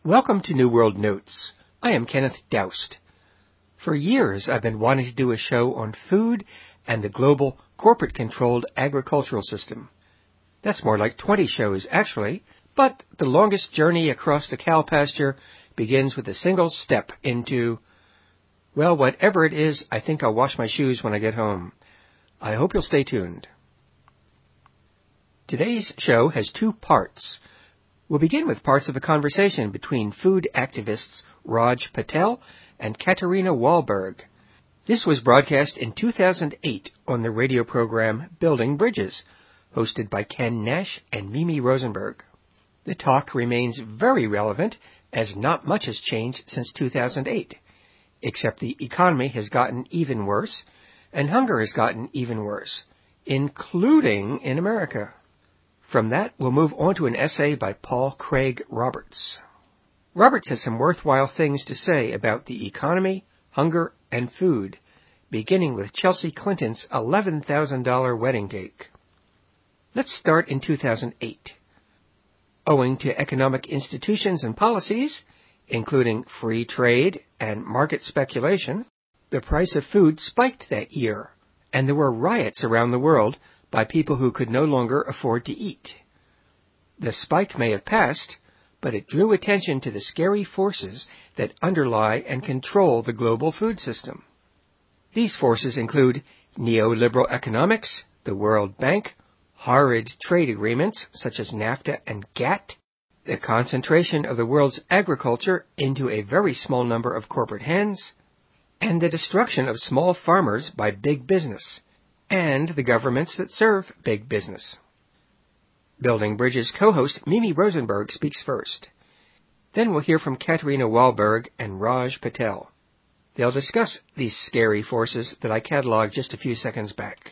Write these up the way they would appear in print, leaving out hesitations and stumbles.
Welcome to New World Notes. I am Kenneth Doust. For years, I've been wanting to do a show on food and the global corporate-controlled agricultural system. That's more like 20 shows, actually, but the longest journey across the cow pasture begins with a single step into, well, whatever it is, I think I'll wash my shoes when I get home. I hope you'll stay tuned. Today's show has two parts. We'll begin with parts of a conversation between food activists Raj Patel and Katerina Wahlberg. This was broadcast in 2008 on the radio program Building Bridges, hosted by Ken Nash and Mimi Rosenberg. The talk remains very relevant, as not much has changed since 2008, except the economy has gotten even worse, and hunger has gotten even worse, including in America. From that, we'll move on to an essay by Paul Craig Roberts. Roberts has some worthwhile things to say about the economy, hunger, and food, beginning with Chelsea Clinton's $11,000 wedding cake. Let's start in 2008. Owing to economic institutions and policies, including free trade and market speculation, the price of food spiked that year, and there were riots around the world by people who could no longer afford to eat. The spike may have passed, but it drew attention to the scary forces that underlie and control the global food system. These forces include neoliberal economics, the World Bank, horrid trade agreements such as NAFTA and GATT, the concentration of the world's agriculture into a very small number of corporate hands, and the destruction of small farmers by big business, and the governments that serve big business. Building Bridges co-host Mimi Rosenberg speaks first. Then we'll hear from Katerina Wahlberg and Raj Patel. They'll discuss these scary forces that I cataloged just a few seconds back.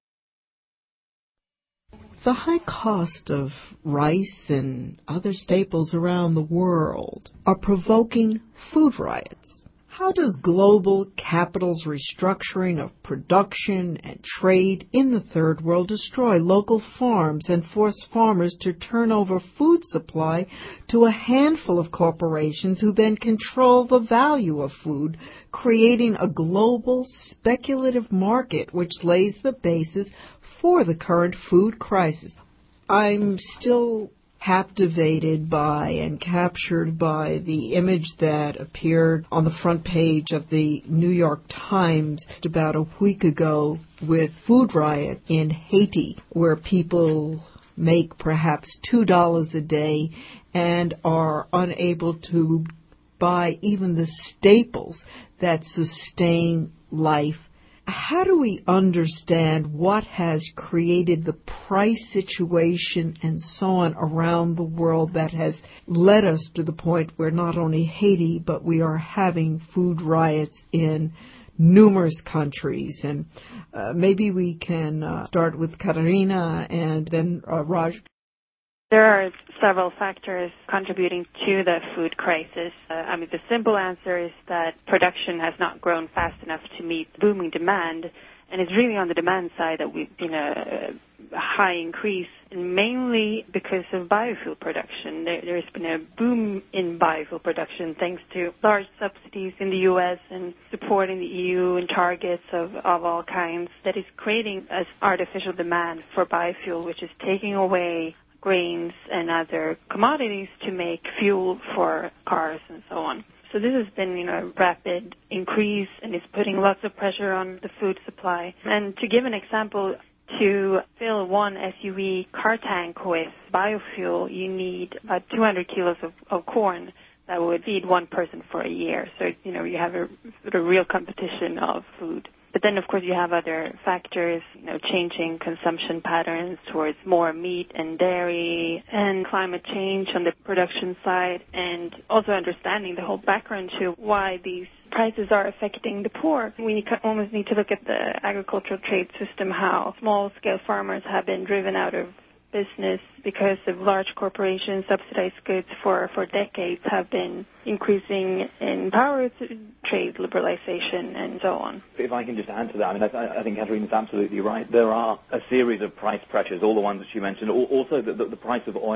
The high cost of rice and other staples around the world are provoking food riots. How does global capital's restructuring of production and trade in the third world destroy local farms and force farmers to turn over food supply to a handful of corporations who then control the value of food, creating a global speculative market which lays the basis for the current food crisis? I'm still captivated by and captured by the image that appeared on the front page of the New York Times about a week ago with food riot in Haiti, where people make perhaps $2 a day and are unable to buy even the staples that sustain life. How do we understand what has created the price situation and so on around the world that has led us to the point where not only Haiti, but we are having food riots in numerous countries? And maybe we can start with Katerina and then Raj. There are several factors contributing to the food crisis. The simple answer is that production has not grown fast enough to meet booming demand, and it's really on the demand side that we've seen a high increase, mainly because of biofuel production. There's been a boom in biofuel production thanks to large subsidies in the U.S. and supporting the EU and targets of all kinds that is creating an artificial demand for biofuel, which is taking away grains and other commodities to make fuel for cars and so on. So this has been, a rapid increase, and it's putting lots of pressure on the food supply. And to give an example, to fill one SUV car tank with biofuel, you need about 200 kilos of corn that would feed one person for a year. So, you have a sort of real competition of food. But then, of course, you have other factors, changing consumption patterns towards more meat and dairy, and climate change on the production side, and also understanding the whole background to why these prices are affecting the poor. We almost need to look at the agricultural trade system, how small-scale farmers have been driven out of business because of large corporations. Subsidized goods for decades have been increasing in power to trade liberalization and so on. If I can just add to that, I think Katerina's absolutely right. There are a series of price pressures, all the ones that she mentioned, also the price of oil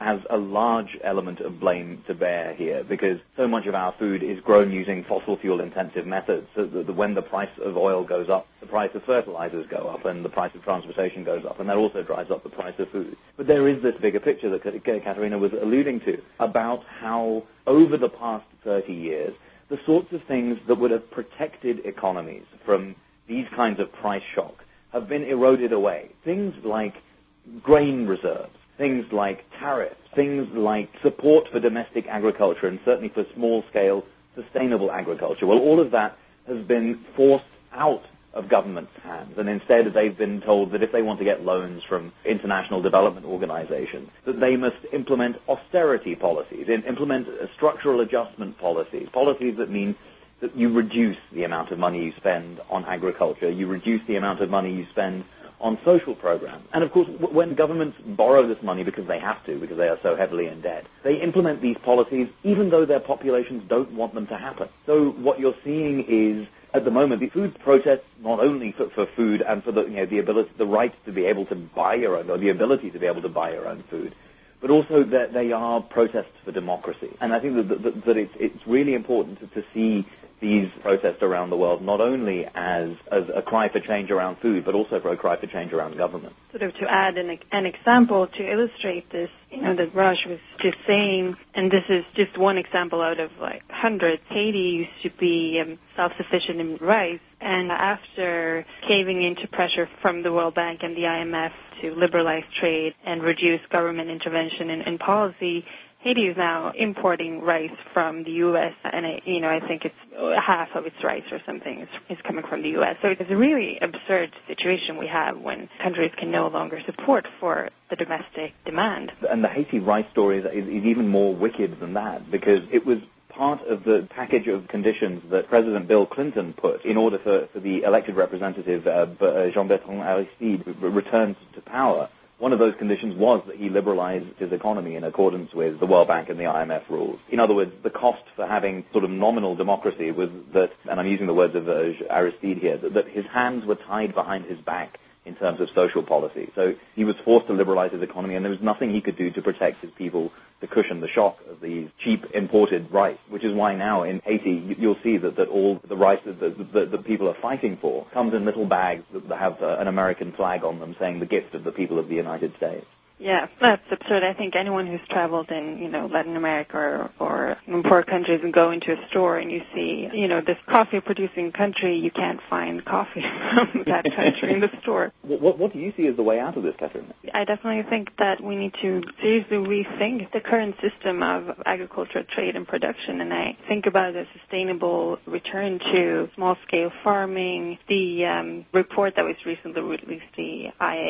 has a large element of blame to bear here, because so much of our food is grown using fossil fuel intensive methods, so that when the price of oil goes up, the price of fertilizers go up, and the price of transportation goes up, and that also drives up the price of food. But there is this bigger picture that Katerina was alluding to about how over the past 30 years, the sorts of things that would have protected economies from these kinds of price shock have been eroded away. Things like grain reserves, things like tariffs, things like support for domestic agriculture, and certainly for small-scale sustainable agriculture. Well, all of that has been forced out of government's hands, and instead they've been told that if they want to get loans from international development organizations, that they must implement austerity policies, implement structural adjustment policies, policies that mean that you reduce the amount of money you spend on agriculture, you reduce the amount of money you spend on social programs. And of course, when governments borrow this money because they have to, because they are so heavily in debt, they implement these policies even though their populations don't want them to happen. So what you're seeing is, at the moment, the food protests, not only for food and for the ability, the right to be able to buy your own, or the ability to be able to buy your own food, but also that they are protests for democracy. And I think that it's really important to see these protests around the world not only as a cry for change around food, but also for a cry for change around government. Sort of to add an example to illustrate this, that Raj was just saying, and this is just one example out of like hundreds. Haiti used to be self-sufficient in rice, and after caving into pressure from the World Bank and the IMF to liberalize trade and reduce government intervention in policy, Haiti is now importing rice from the U.S., and I think it's half of its rice or something is coming from the U.S. So it's a really absurd situation we have when countries can no longer support for the domestic demand. And the Haiti rice story is even more wicked than that, because it was part of the package of conditions that President Bill Clinton put in order for the elected representative Jean-Bertrand Aristide returned to power. One of those conditions was that he liberalized his economy in accordance with the World Bank and the IMF rules. In other words, the cost for having sort of nominal democracy was that, and I'm using the words of Aristide here, that his hands were tied behind his back in terms of social policy. So he was forced to liberalize his economy, and there was nothing he could do to protect his people to cushion the shock of these cheap imported rice, which is why now in Haiti you'll see that all the rice that people are fighting for comes in little bags that have an American flag on them saying the gift of the people of the United States. Yeah, that's absurd. I think anyone who's traveled in, Latin America or in poor countries and go into a store and you see, this coffee-producing country, you can't find coffee from that country in the store. What do you see as the way out of this, Katerina? I definitely think that we need to seriously rethink the current system of agriculture, trade, and production, and I think about a sustainable return to small-scale farming. The report that was recently released, the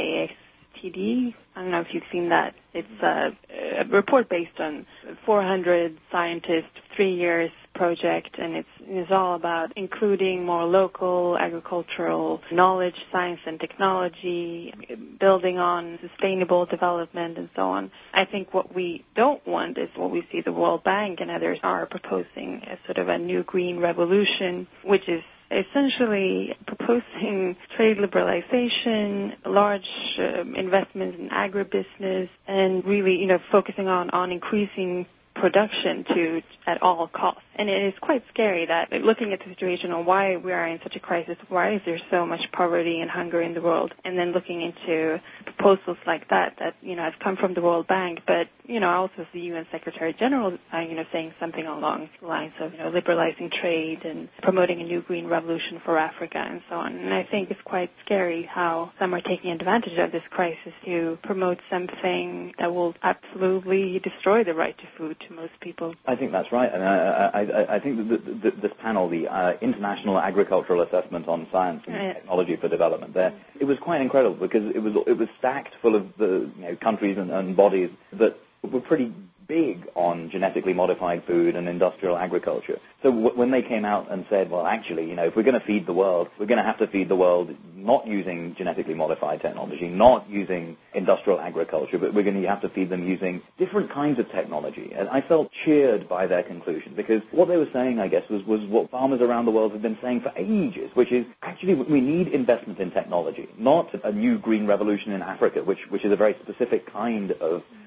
IASTD, I don't know if you've seen that. It's a report based on 400 scientists, 3 years project, and it's all about including more local agricultural knowledge, science, and technology, building on sustainable development, and so on. I think what we don't want is what we see the World Bank and others are proposing as sort of a new green revolution, which is essentially proposing trade liberalization, large investments in agribusiness, and really, focusing on increasing production at all costs. And it is quite scary that looking at the situation on why we are in such a crisis, why is there so much poverty and hunger in the world, and then looking into proposals like that have come from the World Bank, but, also the UN Secretary General, saying something along the lines of, liberalizing trade and promoting a new green revolution for Africa and so on. And I think it's quite scary how some are taking advantage of this crisis to promote something that will absolutely destroy the right to food to most people. I think that's right. And I think that this panel, the International Agricultural Assessment on Science and Technology for Development, it was quite incredible because it was stacked full of the countries and bodies that were pretty big on genetically modified food and industrial agriculture. So when they came out and said, well, actually, if we're going to feed the world, we're going to have to feed the world not using genetically modified technology, not using industrial agriculture, but we're going to have to feed them using different kinds of technology. And I felt cheered by their conclusion because what they were saying, I guess, was what farmers around the world have been saying for ages, which is actually we need investment in technology, not a new green revolution in Africa, which is a very specific kind of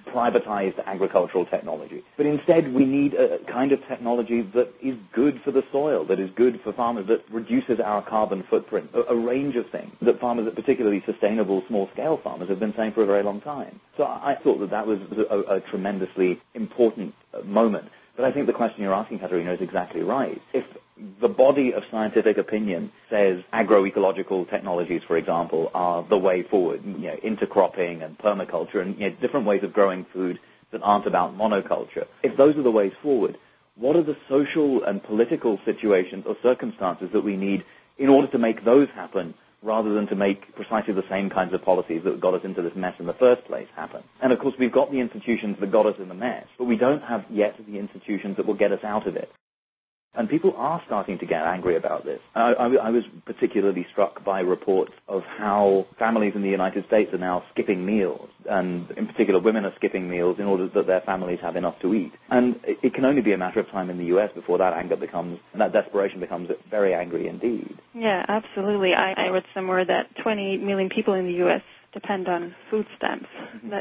privatized agricultural technology. But instead, we need a kind of technology that is good for the soil, that is good for farmers, that reduces our carbon footprint, a range of things that farmers, particularly sustainable small-scale farmers, have been saying for a very long time. So I thought that was a tremendously important moment. But I think the question you're asking, Katerina, is exactly right. If the body of scientific opinion says agroecological technologies, for example, are the way forward, intercropping and permaculture and different ways of growing food that aren't about monoculture, if those are the ways forward, what are the social and political situations or circumstances that we need in order to make those happen, rather than to make precisely the same kinds of policies that got us into this mess in the first place happen? And of course, we've got the institutions that got us in the mess, but we don't have yet the institutions that will get us out of it. And people are starting to get angry about this. I was particularly struck by reports of how families in the United States are now skipping meals, and in particular women are skipping meals in order that their families have enough to eat. And it can only be a matter of time in the U.S. before that that desperation becomes very angry indeed. Yeah, absolutely. I read somewhere that 28 million people in the U.S. depend on food stamps. That's,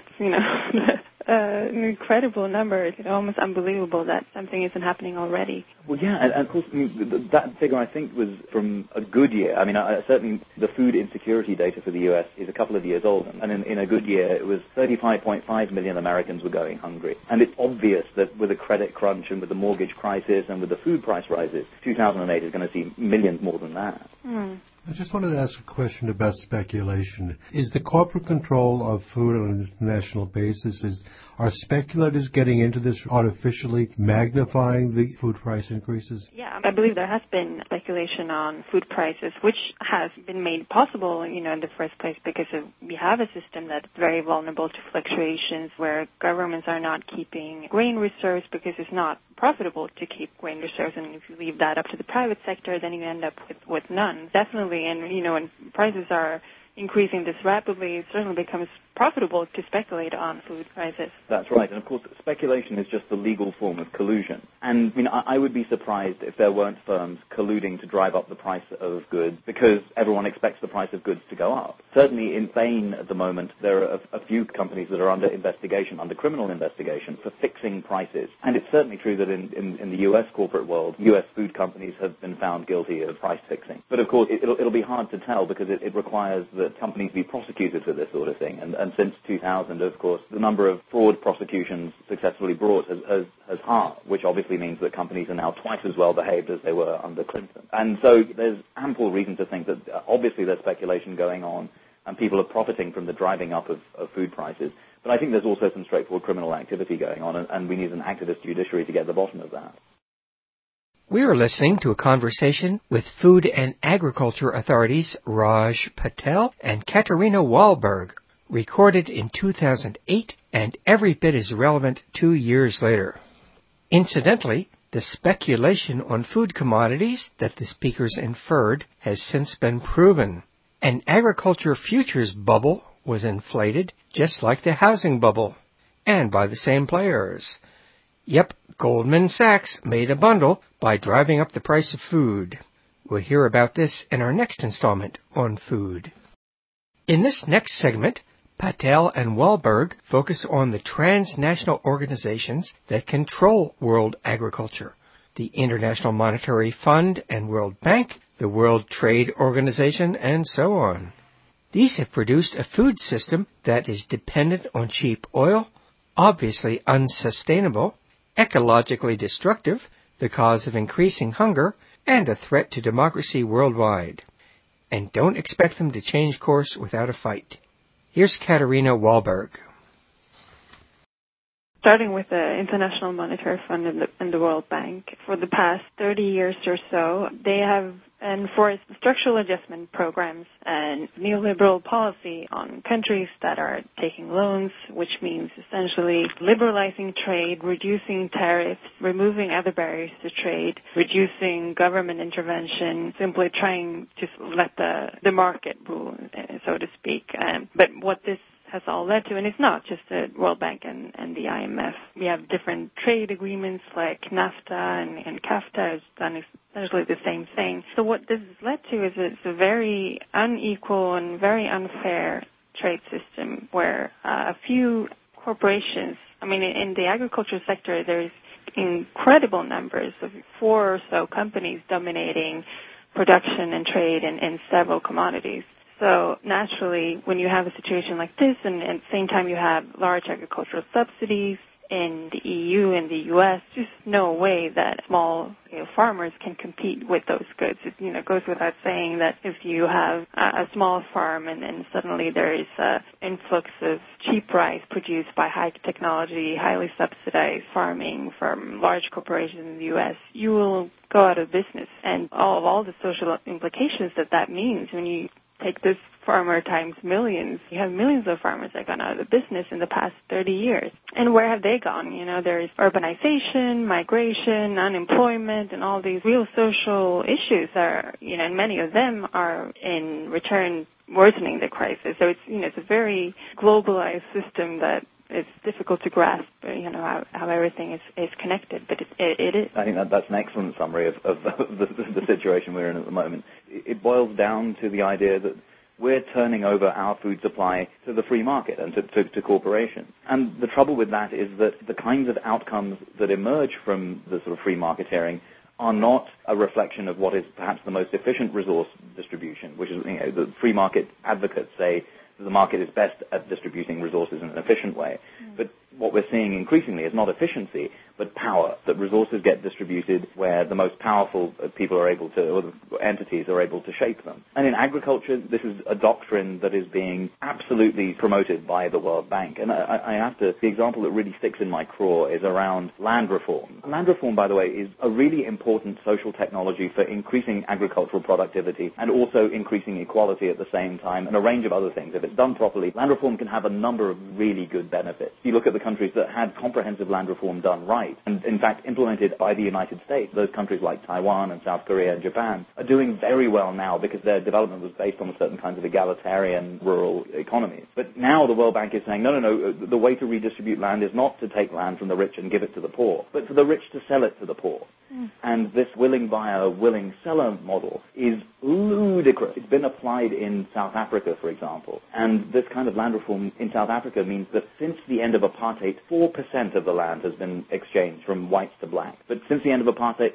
an incredible number. It's almost unbelievable that something isn't happening already. Well, yeah, and of course, that figure, I think, was from a good year. Certainly the food insecurity data for the U.S. is a couple of years old, and in a good year, it was 35.5 million Americans were going hungry. And it's obvious that with a credit crunch and with the mortgage crisis and with the food price rises, 2008 is going to see millions more than that. I just wanted to ask a question about speculation. Is the corporate control of food on an international basis, are speculators getting into this, artificially magnifying the food price increases? Yeah, I believe there has been speculation on food prices, which has been made possible, in the first place because we have a system that's very vulnerable to fluctuations, where governments are not keeping grain reserves because it's not profitable to keep grain reserves, and if you leave that up to the private sector, then you end up with none. Definitely, and when prices are increasing this rapidly, it certainly becomes profitable to speculate on food prices. That's right. And of course, speculation is just the legal form of collusion. And I would be surprised if there weren't firms colluding to drive up the price of goods, because everyone expects the price of goods to go up. Certainly in Spain at the moment, there are a few companies that are under criminal investigation for fixing prices. And it's certainly true that in the U.S. corporate world, U.S. food companies have been found guilty of price fixing. But of course, it'll be hard to tell, because it requires that companies be prosecuted for this sort of thing. And since 2000, of course, the number of fraud prosecutions successfully brought has halved, which obviously means that companies are now twice as well behaved as they were under Clinton. And so there's ample reason to think that obviously there's speculation going on, and people are profiting from the driving up of food prices. But I think there's also some straightforward criminal activity going on, and we need an activist judiciary to get to the bottom of that. We are listening to a conversation with Food and Agriculture Authorities Raj Patel and Katerina Wahlberg, recorded in 2008 and every bit as relevant 2 years later. Incidentally, the speculation on food commodities that the speakers inferred has since been proven. An agriculture futures bubble was inflated just like the housing bubble, and by the same players. Yep, Goldman Sachs made a bundle by driving up the price of food. We'll hear about this in our next installment on food. In this next segment, Patel and Wahlberg focus on the transnational organizations that control world agriculture: the International Monetary Fund and World Bank, the World Trade Organization, and so on. These have produced a food system that is dependent on cheap oil, obviously unsustainable, ecologically destructive, the cause of increasing hunger, and a threat to democracy worldwide. And don't expect them to change course without a fight. Here's Katerina Wahlberg. Starting with the International Monetary Fund and the World Bank, for the past 30 years or so, they have enforced structural adjustment programs and neoliberal policy on countries that are taking loans, which means essentially liberalizing trade, reducing tariffs, removing other barriers to trade, reducing government intervention, simply trying to let the market rule, so to speak. But what this has all led to, and it's not just the World Bank and the IMF. We have different trade agreements like NAFTA and CAFTA has done essentially the same thing. So what this has led to is it's a very unequal and very unfair trade system where a few corporations. I mean, in the agriculture sector, there's incredible numbers of 4 or so companies dominating production and trade in several commodities. So naturally, when you have a situation like this, and at the same time you have large agricultural subsidies in the EU and the U.S., just no way that small farmers can compete with those goods. It goes without saying that if you have a small farm and then suddenly there is an influx of cheap rice produced by high technology, highly subsidized farming from large corporations in the U.S., you will go out of business. And all the social implications that means when you take this farmer times millions. You have millions of farmers that have gone out of business in the past 30 years. And where have they gone? There's urbanization, migration, unemployment, and all these real social issues and many of them are in return worsening the crisis. So it's a very globalized system that it's difficult to grasp, how everything is connected, but it is. I think that's an excellent summary of the situation we're in at the moment. It boils down to the idea that we're turning over our food supply to the free market and to corporations. And the trouble with that is that the kinds of outcomes that emerge from the sort of free marketeering are not a reflection of what is perhaps the most efficient resource distribution, which is, the free market advocates say the market is best at distributing resources in an efficient way. But what we're seeing increasingly is not efficiency, but power, that resources get distributed where the most powerful people are able to, or the entities are able to shape them. And in agriculture, this is a doctrine that is being absolutely promoted by the World Bank. And the example that really sticks in my craw is around land reform. Land reform, by the way, is a really important social technology for increasing agricultural productivity and also increasing equality at the same time, and a range of other things. If it's done properly, land reform can have a number of really good benefits. You look at the countries that had comprehensive land reform done right, and in fact implemented by the United States. Those countries like Taiwan and South Korea and Japan are doing very well now because their development was based on certain kinds of egalitarian rural economies. But now the World Bank is saying, no, the way to redistribute land is not to take land from the rich and give it to the poor, but for the rich to sell it to the poor. And this willing buyer, willing seller model is ludicrous. It's been applied in South Africa, for example. And this kind of land reform in South Africa means that since the end of apartheid, 4% of the land has been exchanged from whites to black. But since the end of apartheid,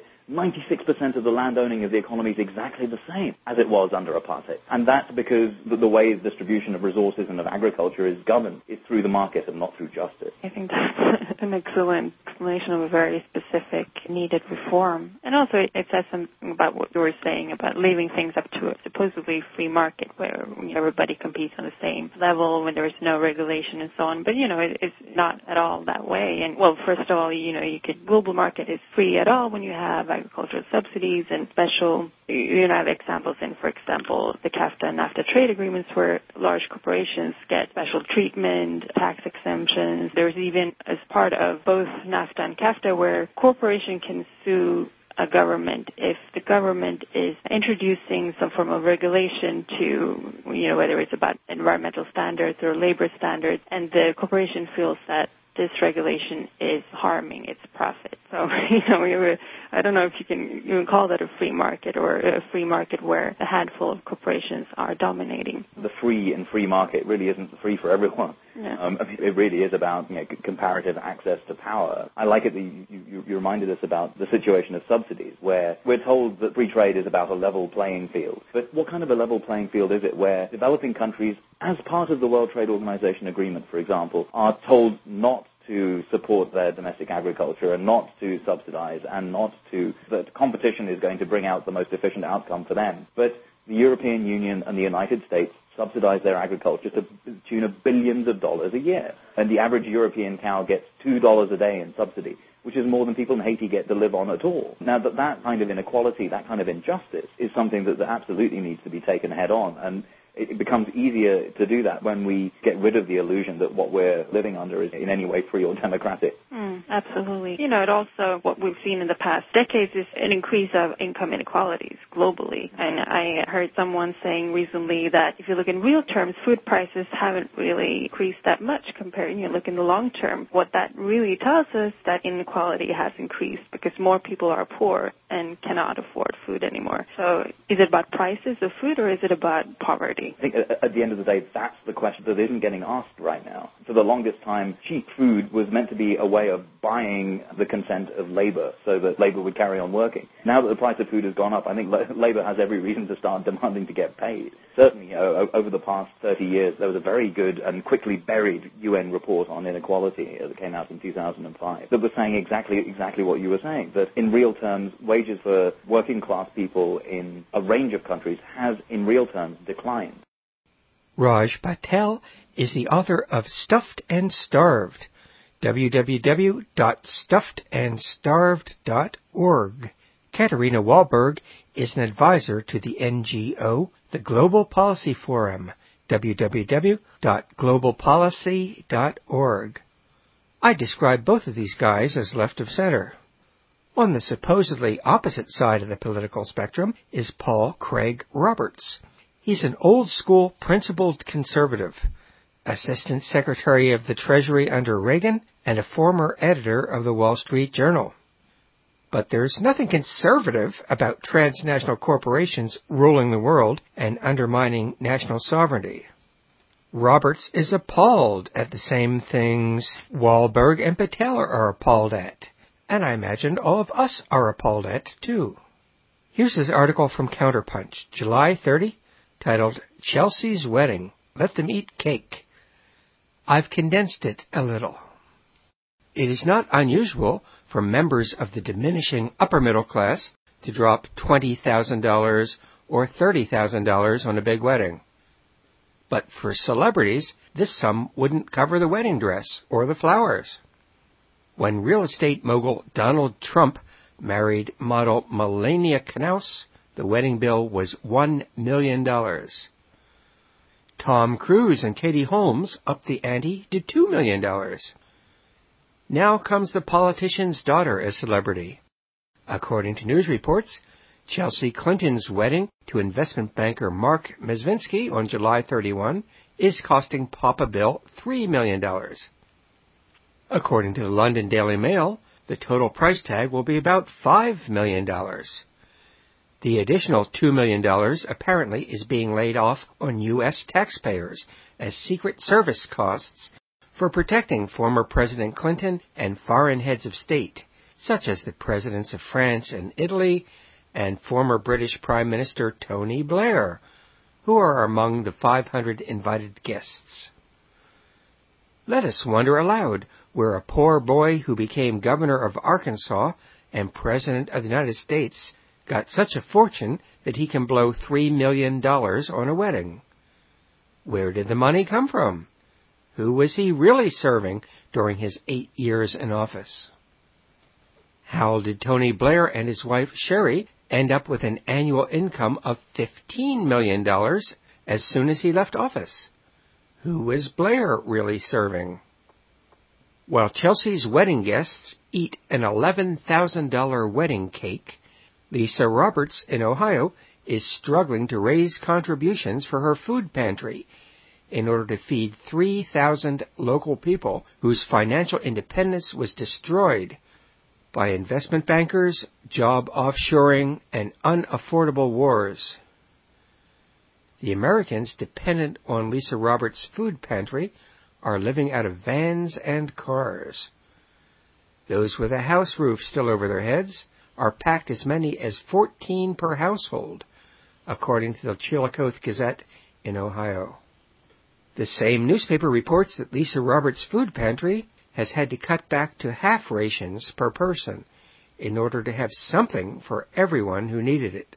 96% of the land owning of the economy is exactly the same as it was under apartheid. And that's because the way the distribution of resources and of agriculture is governed is through the market and not through justice. I think that's an excellent explanation of a very specific needed reform. And also it says something about what you were saying about leaving things up to a supposedly free market where everybody competes on the same level when there's no regulation and so on. But, it's not at all that way. And, well, first of all, global market is free at all when you have agricultural subsidies and special, have examples in, for example, the CAFTA and NAFTA trade agreements where large corporations get special treatment, tax exemptions. There's even, as part of both NAFTA and CAFTA, where corporation can sue a government if the government is introducing some form of regulation to, whether it's about environmental standards or labor standards, and the corporation feels that this regulation is harming its profit. So, I don't know if you can even call that a free market or a free market where a handful of corporations are dominating. The free and free market really isn't free for everyone. Yeah. It really is about comparative access to power. I like it that you reminded us about the situation of subsidies, where we're told that free trade is about a level playing field. But what kind of a level playing field is it where developing countries, as part of the World Trade Organization agreement, for example, are told not to support their domestic agriculture and not to subsidize and that competition is going to bring out the most efficient outcome for them. But the European Union and the United States subsidize their agriculture to the tune of billions of dollars a year. And the average European cow gets $2 a day in subsidy, which is more than people in Haiti get to live on at all. Now, that kind of inequality, that kind of injustice is something that absolutely needs to be taken head on. And it becomes easier to do that when we get rid of the illusion that what we're living under is in any way free or democratic. Absolutely. It also, what we've seen in the past decades is an increase of income inequalities globally. And I heard someone saying recently that if you look in real terms, food prices haven't really increased that much compared, you look in the long term. What that really tells us that inequality has increased because more people are poor and cannot afford food anymore. So is it about prices of food or is it about poverty? I think at the end of the day, that's the question that isn't getting asked right now. For the longest time, cheap food was meant to be a way of buying the consent of labor so that labor would carry on working. Now that the price of food has gone up, I think labor has every reason to start demanding to get paid. Certainly, over the past 30 years, there was a very good and quickly buried UN report on inequality that came out in 2005 that was saying exactly what you were saying, that in real terms, wages for working class people in a range of countries has, in real terms, declined. Raj Patel is the author of Stuffed and Starved, www.stuffedandstarved.org. Katerina Wahlberg is an advisor to the NGO, the Global Policy Forum, www.globalpolicy.org. I describe both of these guys as left of center. On the supposedly opposite side of the political spectrum is Paul Craig Roberts. He's an old-school principled conservative, Assistant Secretary of the Treasury under Reagan, and a former editor of the Wall Street Journal. But there's nothing conservative about transnational corporations ruling the world and undermining national sovereignty. Roberts is appalled at the same things Wahlberg and Patel are appalled at, and I imagine all of us are appalled at, too. Here's his article from Counterpunch, July 30, titled Chelsea's Wedding, Let Them Eat Cake. I've condensed it a little. It is not unusual for members of the diminishing upper middle class to drop $20,000 or $30,000 on a big wedding. But for celebrities, this sum wouldn't cover the wedding dress or the flowers. When real estate mogul Donald Trump married model Melania Knauss, the wedding bill was $1 million. Tom Cruise and Katie Holmes upped the ante to $2 million. Now comes the politician's daughter as celebrity. According to news reports, Chelsea Clinton's wedding to investment banker Mark Mezvinsky on July 31 is costing Papa Bill $3 million. According to the London Daily Mail, the total price tag will be about $5 million. The additional $2 million apparently is being laid off on U.S. taxpayers as Secret Service costs for protecting former President Clinton and foreign heads of state, such as the presidents of France and Italy and former British Prime Minister Tony Blair, who are among the 500 invited guests. Let us wonder aloud where a poor boy who became governor of Arkansas and President of the United States got such a fortune that he can blow $3 million on a wedding. Where did the money come from? Who was he really serving during his 8 years in office? How did Tony Blair and his wife Sherry end up with an annual income of $15 million as soon as he left office? Who was Blair really serving? While Chelsea's wedding guests eat an $11,000 wedding cake, Lisa Roberts in Ohio is struggling to raise contributions for her food pantry in order to feed 3,000 local people whose financial independence was destroyed by investment bankers, job offshoring, and unaffordable wars. The Americans dependent on Lisa Roberts' food pantry are living out of vans and cars. Those with a house roof still over their heads are packed as many as 14 per household, according to the Chillicothe Gazette in Ohio. The same newspaper reports that Lisa Roberts' food pantry has had to cut back to half rations per person in order to have something for everyone who needed it.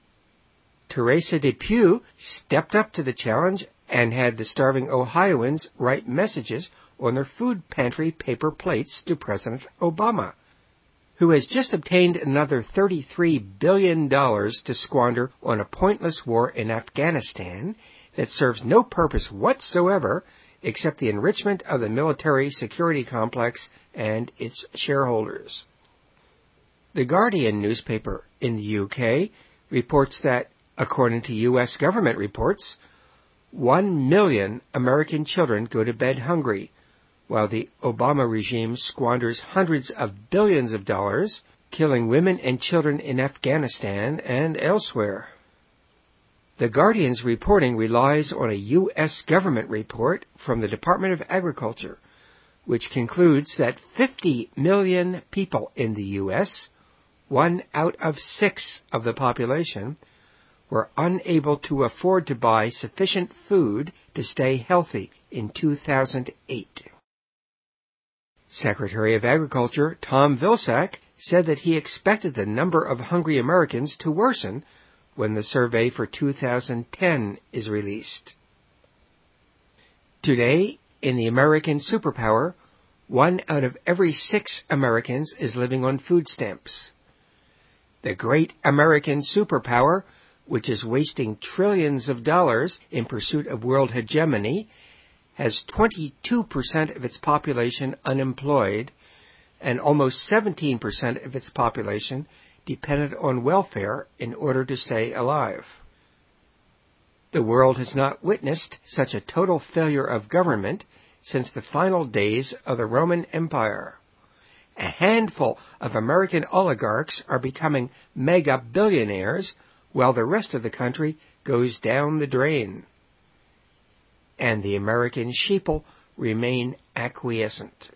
Teresa DePue stepped up to the challenge and had the starving Ohioans write messages on their food pantry paper plates to President Obama, who has just obtained another $33 billion to squander on a pointless war in Afghanistan that serves no purpose whatsoever except the enrichment of the military security complex and its shareholders. The Guardian newspaper in the UK reports that, according to U.S. government reports, 1 million American children go to bed hungry, while the Obama regime squanders hundreds of billions of dollars, killing women and children in Afghanistan and elsewhere. The Guardian's reporting relies on a U.S. government report from the Department of Agriculture, which concludes that 50 million people in the U.S., 1 out of 6 of the population, were unable to afford to buy sufficient food to stay healthy in 2008. Secretary of Agriculture Tom Vilsack said that he expected the number of hungry Americans to worsen when the survey for 2010 is released. Today, in the American superpower, 1 out of every 6 Americans is living on food stamps. The great American superpower, which is wasting trillions of dollars in pursuit of world hegemony, has 22% of its population unemployed and almost 17% of its population dependent on welfare in order to stay alive. The world has not witnessed such a total failure of government since the final days of the Roman Empire. A handful of American oligarchs are becoming mega billionaires while the rest of the country goes down the drain. And the American sheeple remain acquiescent.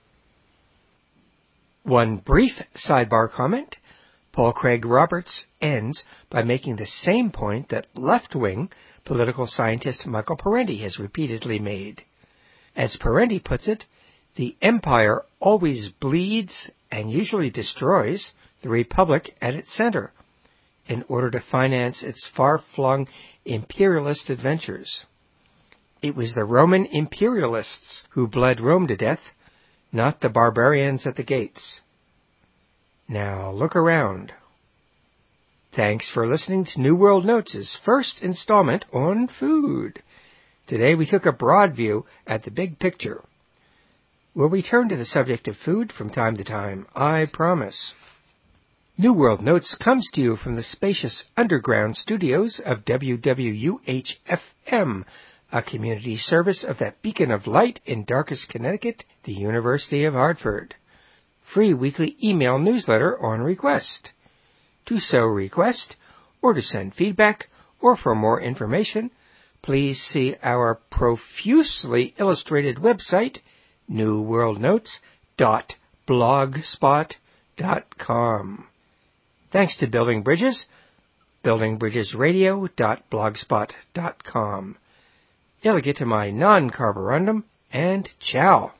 One brief sidebar comment. Paul Craig Roberts ends by making the same point that left-wing political scientist Michael Parenti has repeatedly made. As Parenti puts it, the empire always bleeds and usually destroys the republic at its center in order to finance its far-flung imperialist adventures. It was the Roman imperialists who bled Rome to death, not the barbarians at the gates. Now look around. Thanks for listening to New World Notes' first installment on food. Today we took a broad view at the big picture. We'll return to the subject of food from time to time, I promise. New World Notes comes to you from the spacious underground studios of WWUH-FM, a community service of that beacon of light in darkest Connecticut, the University of Hartford. Free weekly email newsletter on request. To so request, or to send feedback, or for more information, please see our profusely illustrated website, newworldnotes.blogspot.com. Thanks to Building Bridges, buildingbridgesradio.blogspot.com. Illigit to my non-carborundum, and ciao.